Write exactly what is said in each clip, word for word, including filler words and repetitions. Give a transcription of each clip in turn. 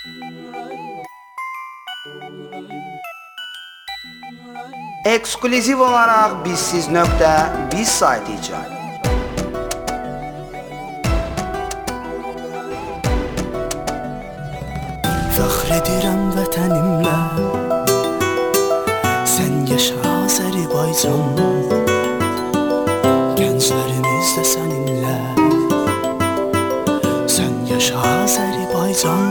Ekskluziv olarak bizsiz nokta biz saytı icra. Fəxr edirəm vətənimlə, sən yaşa Azərbaycan. Gənclərimiz də səninlə, sən yaşa Azərbaycan.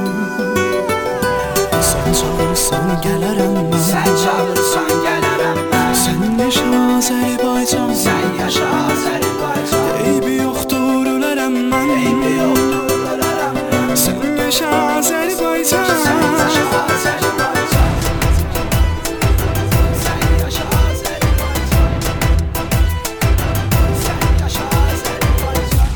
Sən çağırırsan gələrəm mən, sən çağırırsan gələrəm mən. Sən yaşa Azərbaycan, sən yaşa Azərbaycan. Eybi yoxdur ölərəm mən, eybi yoxdur ölərəm mən. Sən yaşa Azərbaycan, sən yaşa Azərbaycan. Sən yaşa Azərbaycan. Sən yaşa Azərbaycan.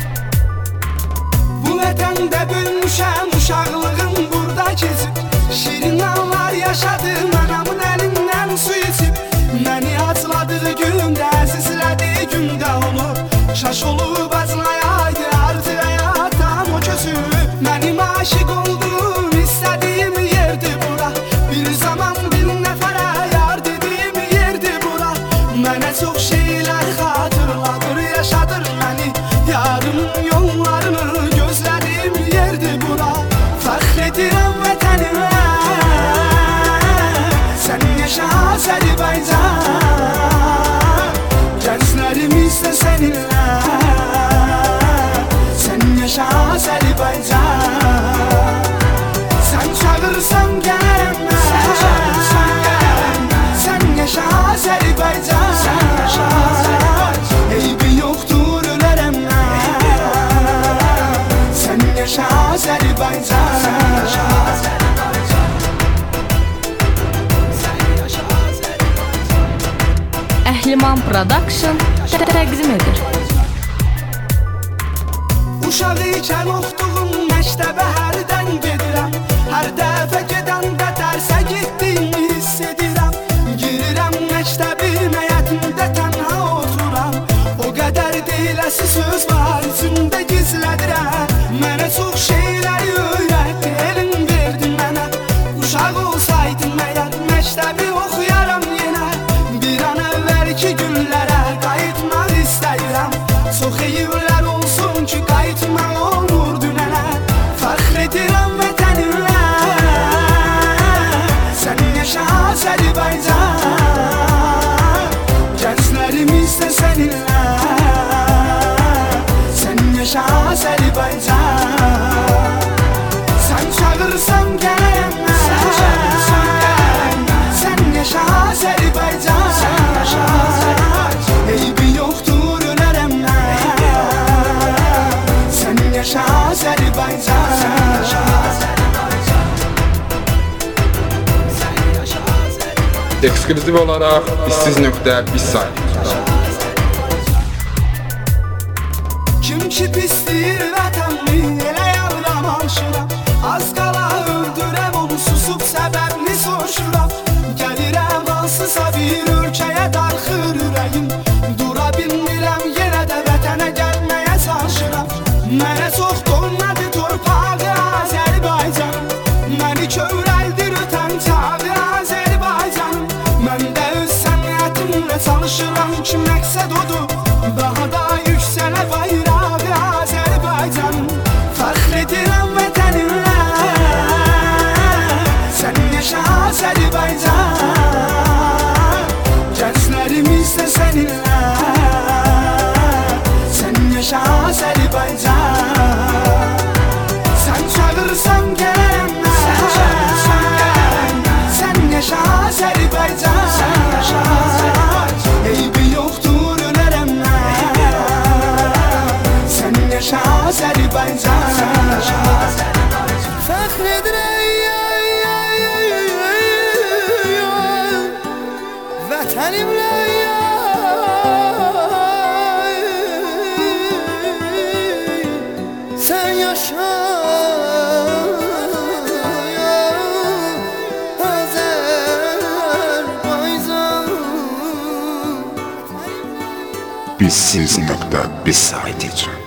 Bu vətəndə böyümüşəm, uşaqlığım burada keçib. Şirin anlar yaşadım, anamın əlindən su içib. Məni acladığı gündə, əzizlədiyi gündə onu şaş olub aclayaydı, artıq həyatdan o közüb. Mənim aşiq olduğum, istədiyim yerdir bura. Bir zaman bir nəfərə yar dediyim yerdir bura. Mənə çox şeylər xatırladır, yaşadır məni. Yarım yollarını gözlədiyim yerdir bura. Fəxr edirəm vətənimə, sən yaşa Azərbaycan. Gənclərimiz də səninlə, sən yaşa Azərbaycan. Sən çağırırsan gələrəm mən, sən çağırırsan gələrəm mən. Sən yaşa Azərbaycan, sən yaşa Azərbaycan. Eybi yoxdur ölərəm mən, sən yaşa Azərbaycan, sən yaşa Azərbaycan. Sən yaşa Azərbaycan. Əhliman Production təqdim edir. Uşaq ikən oxduğum məktəbə hərdən gedirəm. Hər dəfə gedəndə dərsə getdiyimi hiss edirəm. Girirəm məktəbin həyətində tənha oturam. O qədər deyiləsi söz var içimdə gizlədirəm. Mənə çox şeyləri öyrətdi, elm verdi mənə. Uşaq olsaydım məyər məktəbi oxuyaram yenə. Bir an əvvəlki günlərə qayıtmaq istəyirəm. Çox eyiblər olsun ki qayıtmaq olmur dünənə. Fəxr edirəm vətənimlə, sən yaşa Azərbaycan. Gənclərimiz də səninlə, sən yaşa Azərbaycan. Sən çağırırsan gələrəm mən, sən çağırırsan gələrəm mən. Sən yaşa Azərbaycan, sən yaşa Azərbaycan. Eybi yoxdur ölərəm mən, sən yaşa Azərbaycan, sən yaşa Azərbaycan. Sən yaşa Azərbaycan. Ekskluziv olarak bizsiz nokta biz saytı. Kim ki pisdir vətənmi, elə yavram alışıram. Az qala öldürəm onu, susub səbəbini soruşuram. Gəlirəm hansısa bir ölkəyə darxır ürəyim. Dura bilmirəm, yenə də vətənə gəlməyə çalışıram. Mənə çox doymadı torpağı Azərbaycan. Məni kövrəldir ötən çağı Azərbaycan. Mən də öz sənətimlə çalışıram ki məqsəd odur, daha da yüksələ bayrağı Azərbaycan. Fəxr edirəm vətənimlə, sən yaşa Azərbaycan. Gənclərimiz də səninlə, sən yaşa Azərbaycan. Sən çağırırsan gələrəm mən, sən çağırırsan gələrəm mən. Sən yaşa Azərbaycan, sən yaşa Azərbaycan. Eybi yoxdur ölərəm mən, sən yaşa Azərbaycan, sən yaşa Azərbaycan. Fəxr edirəm vətənimlə, sən yaşa Azərbaycan. bizsiz nokta biz saytı icra.